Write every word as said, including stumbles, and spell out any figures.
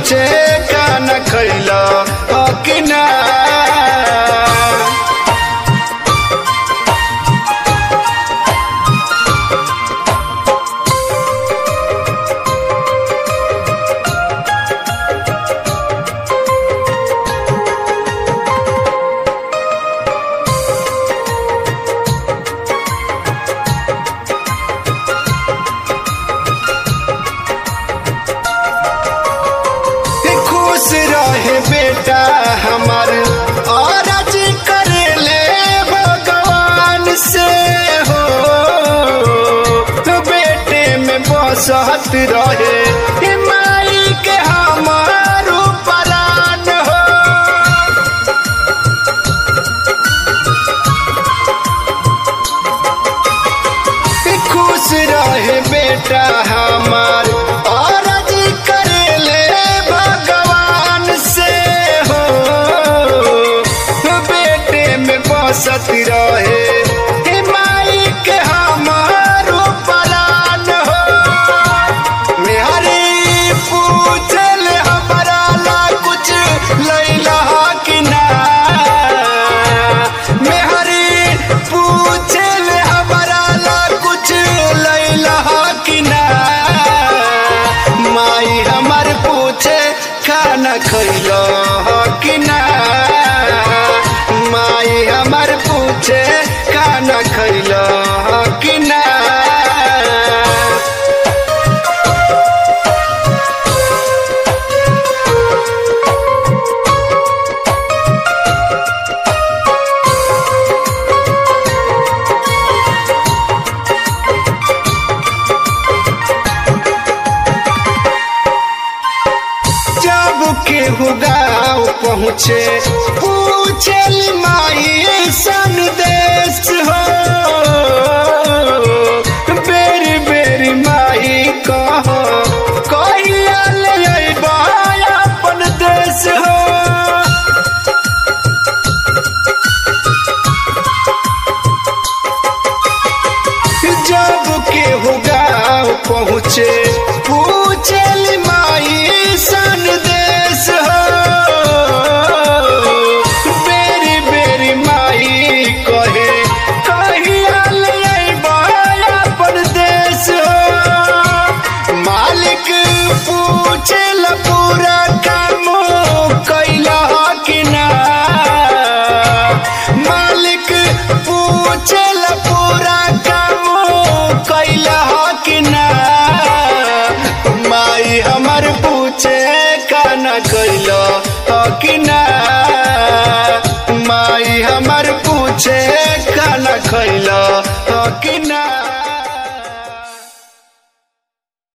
पूछे खाना खैला कि ना। रहे बेटा हमार और जी करे ले भगवान से हो, तो बेटे में बसत रहे माई के हमार परान हो। खुश रहे बेटा हमार और जी करे ले बसत रहे माई के हमारो परान हो। मेहरी पूछल हमारा ला कुछ लैला कि ना। मेहरी पूछल हमारा ला कुछ लैला कि ना। माई हमार पूछे खाना खैला कि ना। माई हमार पूछे खाना खैला कि ना। जब केहू गाँव पहुँचे पूछल माई संदेश हो, बेरी बेरी माई कहो कहिया ले अइबा अपन देश हो। जब केहू गाँव पहुँचे पूछल माई संदेश हो, बेरी बेरी माई कहे कहिया ले अइबा अपन देश हो। मालिक पूछल पूरा काम कैला कि ना। मालिक पूछल पूरा काम कैला कि ना। माई हमार पूछे खाना खैला कि ना। माई हमार पूछे खाना खैला